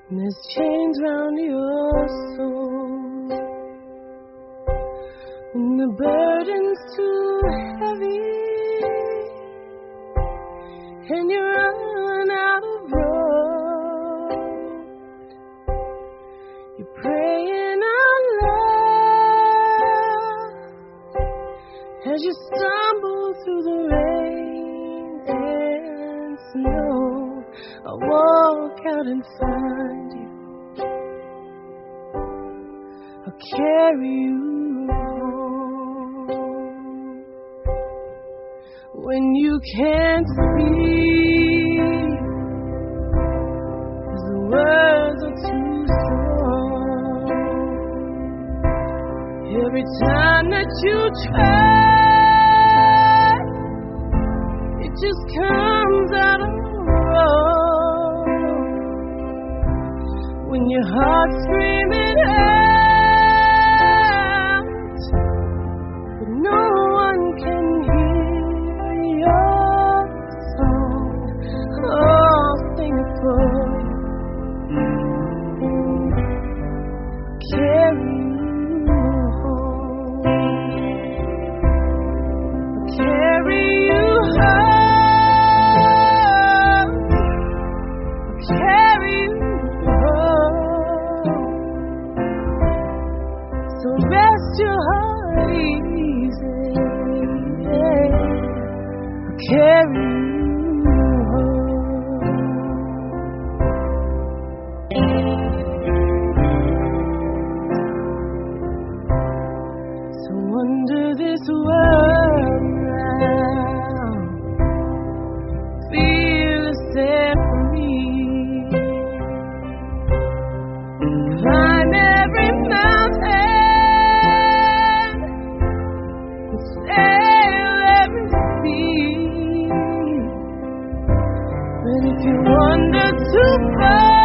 And there's chains round your soul, and the burden's too heavy, and you run out of road. You're praying out loud as you stumble through the rain and snow. I'll walk out and find you. I'll carry you home. When you can't speak, 'cause the words are too strong. Every time that you try, it just comes out of wrong. When your heart's screaming out, but no one can hear your song. I'll sing it for you, carry you home, carry you home, carry you home. So rest your heart easy, I'll carry you home. So wander this world round, feel set free, climb every mountain, sail every sea. But if you wander too far,